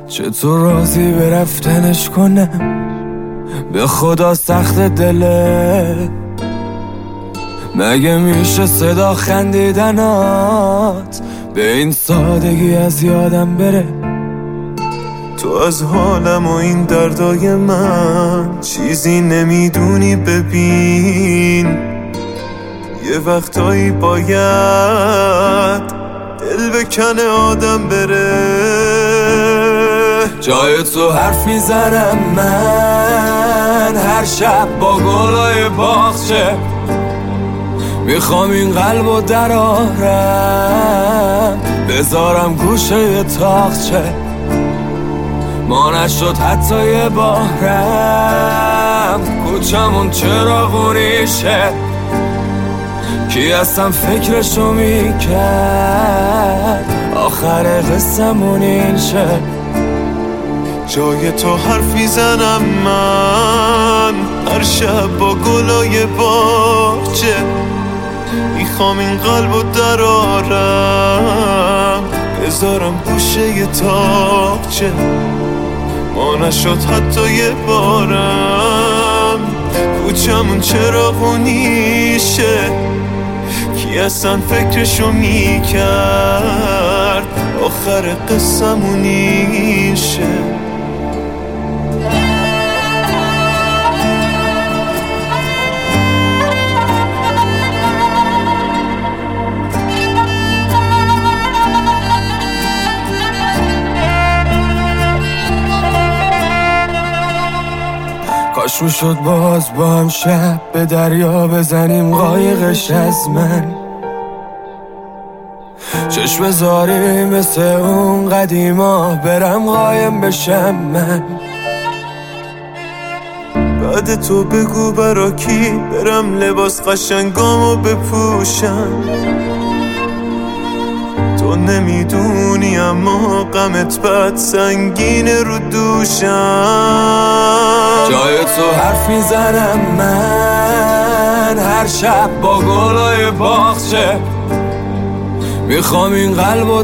چطور راضی به رفتنش کنم؟ به خدا سخت دله، مگه میشه صدا خندیدنات به این سادگی از یادم بره؟ تو از حالم و این دردای من چیزی نمیدونی. ببین یه وقتایی باید دل بکنه آدم بره. جای تو حرف میزنم من هر شب با گلای باغچه، میخوام این قلبو درارم بذارم گوشه تاقچه. ما نشد حتی یه بارم، کوچمون چراغونیشه، کی اصلا فکرشو میکرد آخر قصه‌مون این شه. جای تو حرف میزنم من هر شب با گلای باغچه، میخوام این قلبو درارم بذارم گوشه تاقچه. ما نشد حتی یه بارم، کوچمون چراغونیشه، کی اصلا فکرشو میکرد آخر قصه‌مون این شه. کاش میشد باز با هم شب به دریا بزنیم قایقش از من، چشم بذاریم مثل اون قدیما برم قایم بشم من. بعد تو بگو برا کی برم لباس قشنگامو بپوشم. تو نمیدونی اما غمت بد سنگینه رو دوشم. جای تو حرف میزنم من هر شب با گلای باغچه، میخوام این قلبو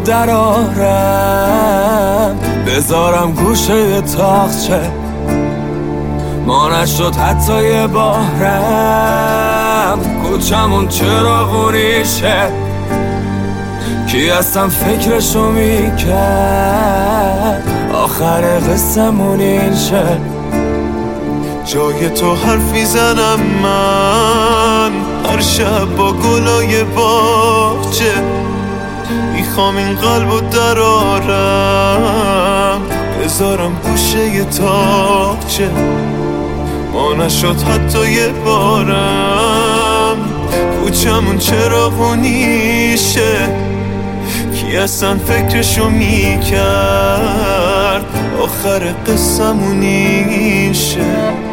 درارم بذارم گوشه تاقچه. ما نشد حتی یه بارم، کوچمون چراغونیشه، کی اصلا فکرشو میکرد آخر قصه‌مون این شه. جای تو حرف میزنم من هر شب با گلای باغچه، میخوام این قلبو درارم بذارم گوشه تاقچه. ما نشد حتی یه بارم، کوچمون چراغونیشه، کی اصلا فکرشو میکرد آخر قصه‌مون این شه.